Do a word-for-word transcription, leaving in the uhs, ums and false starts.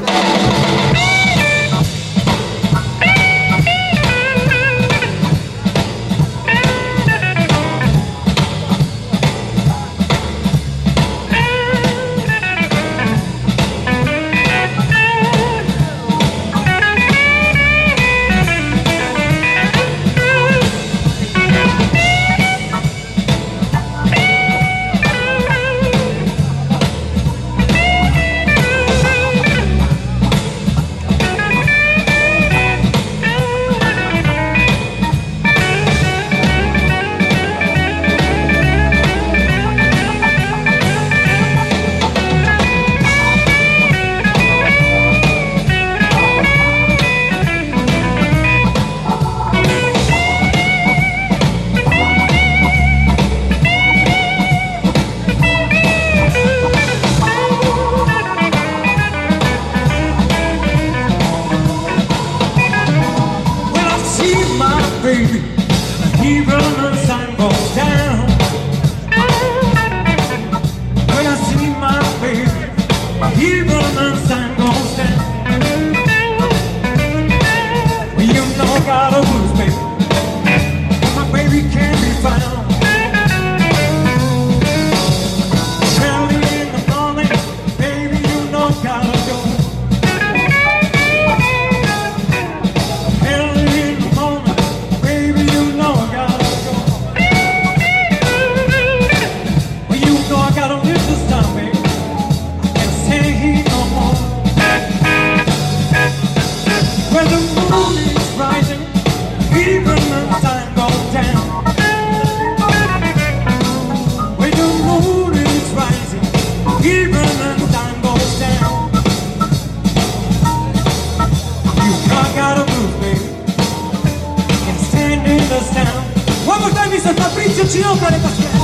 Baby, he run the sun goes down. When I see my baby, he run the sun goes down. Well, you know I gotta lose, baby. My baby can't be found. Early in the morning, baby, you know I gotta go. When the moon is rising, even the sun goes down. When the moon is rising, even the sun goes down. You gotta move, baby, and stand in the sound. One more time, Mister Fabrizio Cinoca.